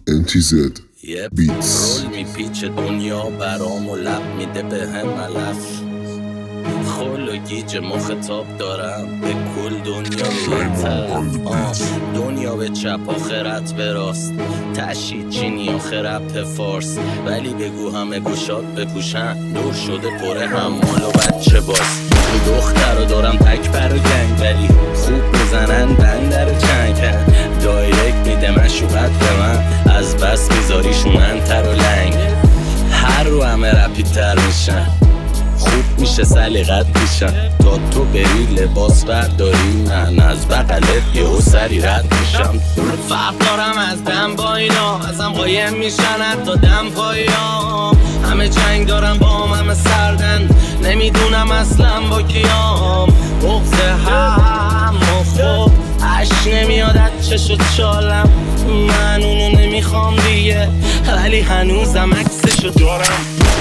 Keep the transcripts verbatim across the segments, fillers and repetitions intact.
ام تی زد یه بیتس. رول میپیچه دنیا برام و لب میده به هم علف. خل و گیج مخطاب دارم به کل دنیا به طرف. دنیا به چپ آخرت به راست، تشید چینی آخرت فارس. ولی بگو همه گوشات بپوشن، دور شده پره حمال و بچه باز. دختر رو دارم تک بر و گنگ، ولی خوب میزنن بندر چنگن. دایرکت میده مشوقت به من، از بس میذاریشون انتر و لنگ. هر رو همه رپیدتر میشن، خوب میشه سلیقت میشن. تا تو بری لباس برداری، من از بغلت یهو سری رد میشم. فرق دارم از دم با اینا، ازم قایم میشن حتی دم پایام. همه جنگ دارم با هم، همه سردن، نمیدونم اصلا با کیام. بغض هم و خوب عشق نمیاد از چش و چالم. من اونو نمیخوام دیگه، ولی هنوزم عکسشو دارم.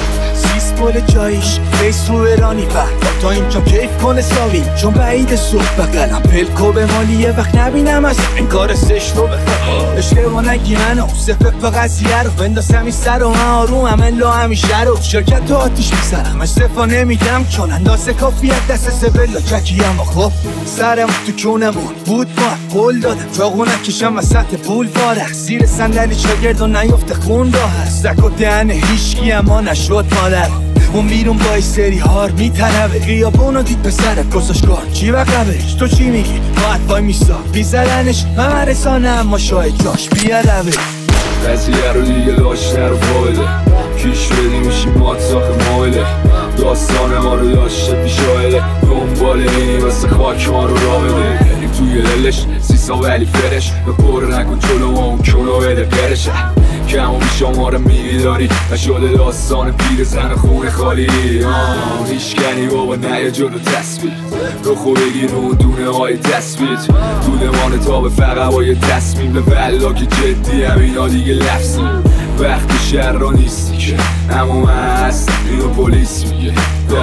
پل جایش فیس رو ایرانی پهد تا اینجا کیف کنه ساویم، چون بعید صبح بقلم پلکو به مالی یه وقت نبینم از این کار سش رو بخواه. اشکه نگی منو صفه به قضیه رو بنداز همی سر و من آروم همه همیشه رو شرکت تو آتیش میسرم استفا نمیدم، چون اندازه کافیت دست سبلا چکیم. و خب سرم تو کونمون بود ما قول دادم چاقو نکشم وسط پول فارخ. زیر صندلی شاگرد و نیفته خون راه هست، زک و دهن هیچکی اما نشد مادر. اون بیرون با سری هار میتربه، خیابونو دید پسر کساشکار چی وقبش. تو چی میگی؟ باید وای میسا بیزرنش من رسانه، اما شاید جاش بیادبه. قضیه رو دیگه داشته رو فایده، کیش بدی میشی مات ساخه مایله. داستان ما رو داشته پیشایله، دنبال اینی واسه خاک ما رو را بده. بریم توی دلش سیسا ولی فرش، به پر نکن جلو ما اون کنو بده قرشه. کم و بیش ما رو میداری و شده داستان پیر زن خونه خالی. هیشکنی بابا نه جلو تصویر، رو خوب بگیر اون دونه های تصویر. دودمان تا به فقط با یه تصمیم، به بلا که جدی همینا دیگه لفظی. وقت شهر را نیستی که اما من هستم اینو پلیس میگه.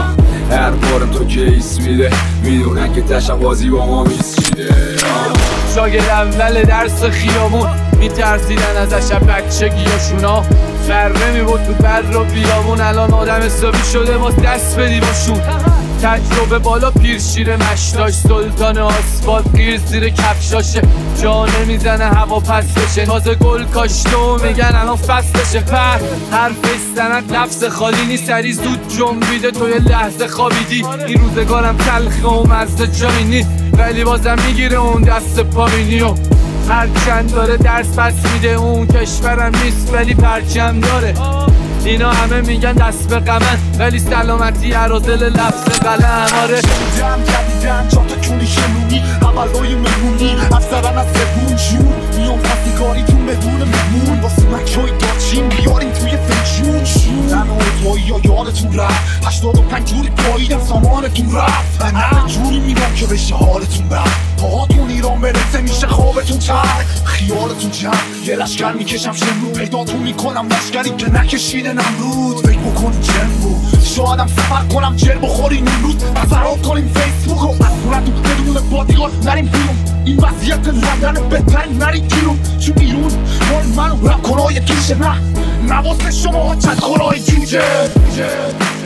هر بارم تو کیس میده، میدونن که تشم بازی با ما میسچیده. شاگرد اول درس خیابون میترسیدن ازش بچگیاشونا. فره میبود تو بر رو بیابون، الان آدم حسابی شده باز دست بدی باشون. تجربه بالا پیر شیر مشتاش، سلطان آسفالت گیر زیر کفشاشه. جا نمیزنه هوا پس بشه، تازه گل کاشته و میگن الان فصلشه. پر حرف استند لفظ خالی نیست، سری زود جنبیده تو یه لحظه خوابیدی. این روزگارم تلخه و مزه جایی نیست، ولی بازم میگیره اون دست پامینی. و هرچند داره درس پس میده، اون کشورم نیست ولی پرچم داره. اینا همه میگن دست به قمن، ولی سلامتی عرازل لفظ قلم. آره جمع جدیدن چهار تا کونی شمونی، اولای مهمونی افسرن از زبون شون. میام فصلی کاریتون بدون مهمون، واسه مکشای داچین بیاریم توی فنجون شون. همه اوتایی یا یادتون رفت، هشتاد و پنج جوری پاییدم سامانتون رفت. همه جوری میرم که بشه حالتون بد، پاهاتون ایران برسه میشه خوابتون تر. خیالتون جمع یه لشکر میکشم شمرو، پیداتون میکنم لشکری که نکشیده نمرود. فکر بکنیم جنبو شایدم سفر کنم جر بخورین امروز. فراد کنیم فیسبوک و از صورتون بدون بادیگار نریم بیرون. این وضعیت لندن بهترین نریم بیرون، چون بیرون مال من و رپ کنای گیشه. نه نواسه شما چند خورای جیجه.